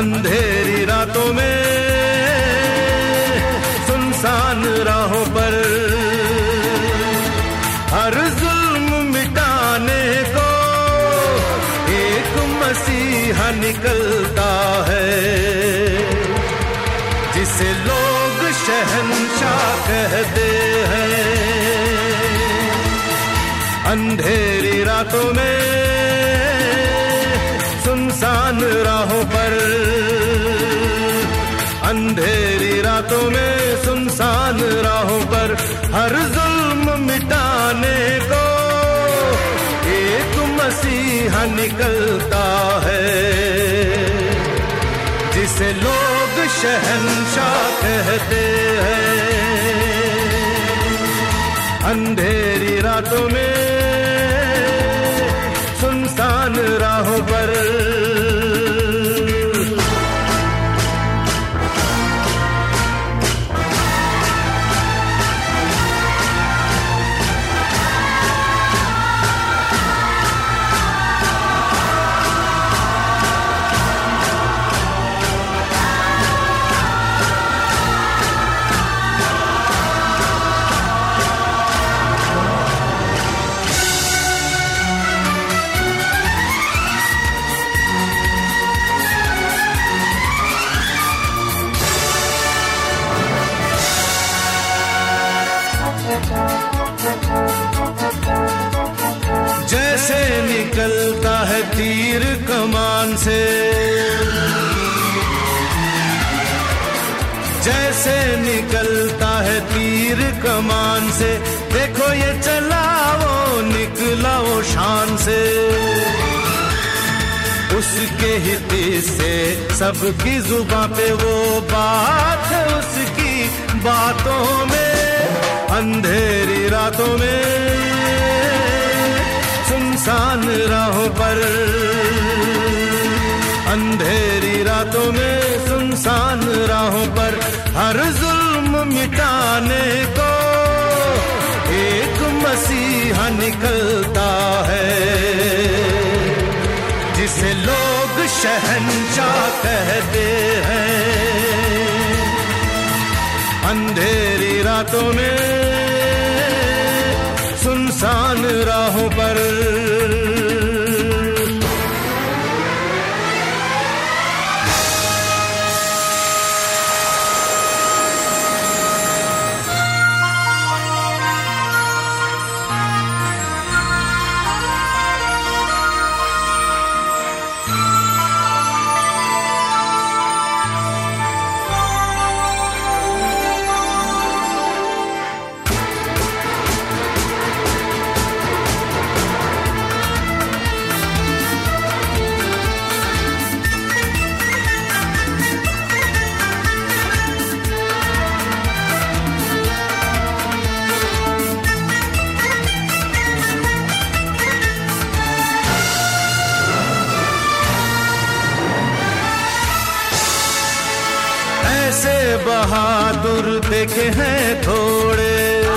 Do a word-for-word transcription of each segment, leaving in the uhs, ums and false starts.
अंधेरी रातों में सुनसान राहों पर हर जुल्म मिटाने को एक मसीहा निकलता है, जिसे लोग शहंशाह कहते हैं। अंधेरी रातों में सुनसान राहों पर, अंधेरी रातों में सुनसान राहों पर हर जुल्म मिटाने को एक मसीहा निकलता है, जिसे लोग शहंशाह कहते हैं। अंधेरी रातों में सुनसान राहों पर जैसे निकलता है तीर कमान से, जैसे निकलता है तीर कमान से, देखो ये चला वो निकला वो शान से। उसके ही तीर से सबकी जुबां पे वो बात है, उसकी बातों में। अंधेरी रातों में सुनसान राहों पर, अंधेरी रातों में सुनसान राहों पर हर जुल्म मिटाने को एक मसीहा निकलता है, जिसे लोग शहंशाह कहते हैं। अंधेरी रातों में सुनसान राहों पर ऐसे बहादुर देखे हैं थोड़े,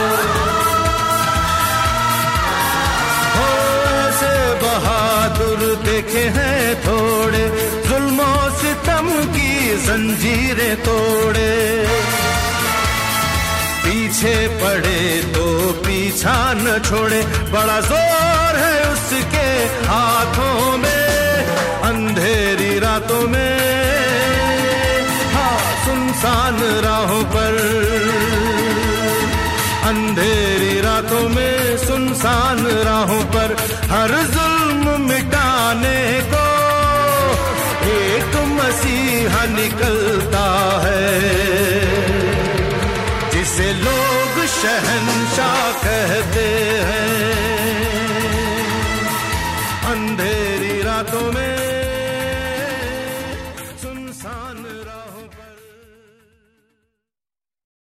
हो ऐसे बहादुर देखे हैं थोड़े, जुल्मों सितम की जंजीरें तोड़े। पीछे पड़े तो पीछा न छोड़े, बड़ा जोर है उसके हाथों में। अंधेरी रातों में सुनसान राहों पर, अंधेरी रातों में सुनसान राहों पर हर जुल्म मिटाने को एक मसीहा निकलता है, जिसे लोग शहंशाह कहते